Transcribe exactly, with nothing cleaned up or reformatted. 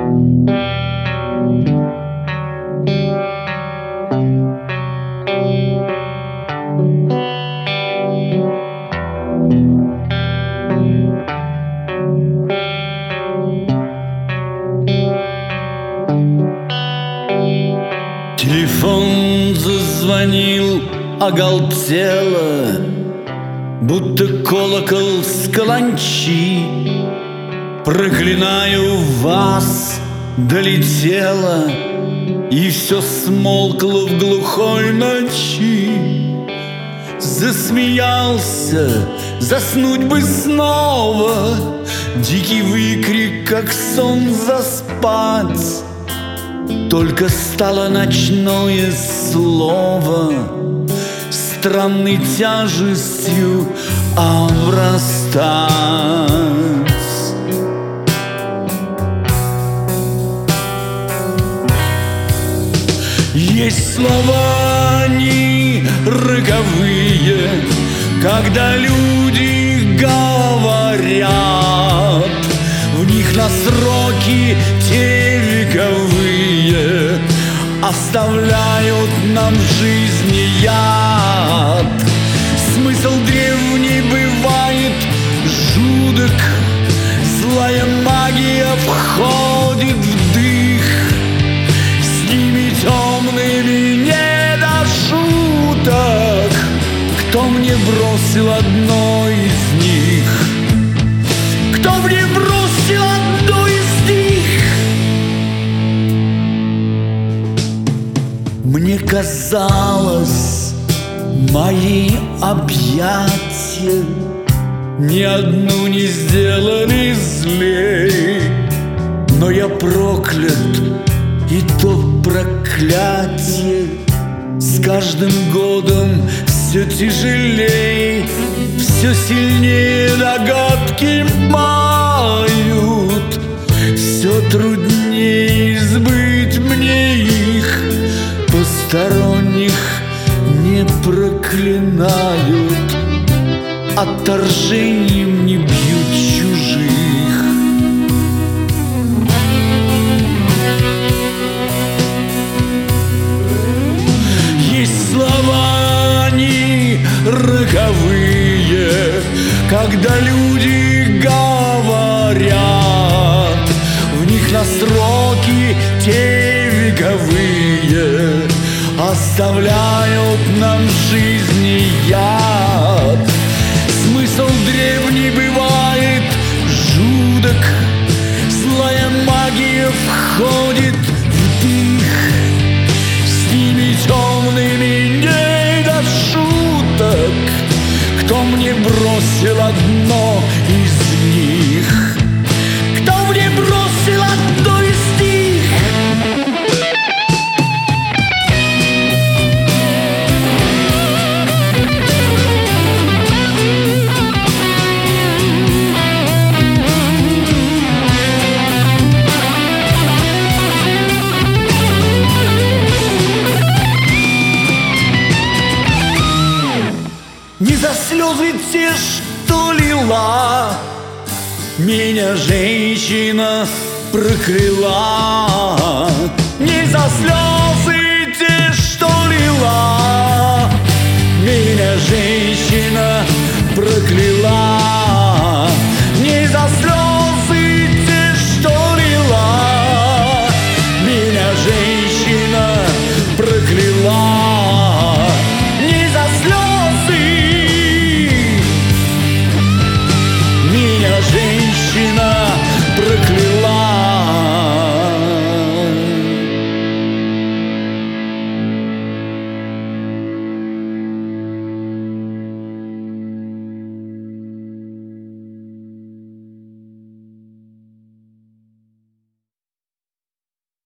Телефон зазвонил оголтело, будто колокол с каланчи. Проклинаю вас, долетело, и все смолкло в глухой ночи. Засмеялся, заснуть бы снова, дикий выкрик, как сон заспать. Только стало ночное слово странной тяжестью обрастать. Есть слова, они роковые, когда люди говорят, в них на сроки те вековые оставляют нам в жизни яд. Смысл древний бывает жуток, злая магия входит в дых. С ними темными не до шуток. Кто мне бросил одно из них? Кто мне бросил одно из них? Мне казалось, мои объятия ни одну не сделали злей. Но я проклят, и то проклятие с каждым годом все тяжелей, все сильнее догадки мают, все труднее избыть мне их. Посторонних не проклинают, отторжением не бьют чужих. Есть слова, они роковые, когда люди говорят, в них на сроки те вековые оставляют нам в жизни яд. Смысл древний бывает жуток, злая магия входит в дых. С ними темными не до шуток. Кто мне бросил одно из них? Кто мне бросил одно из них? Не за слезы те, что лила, меня женщина прокляла. Не за слезы те, что лила, меня женщина прокляла.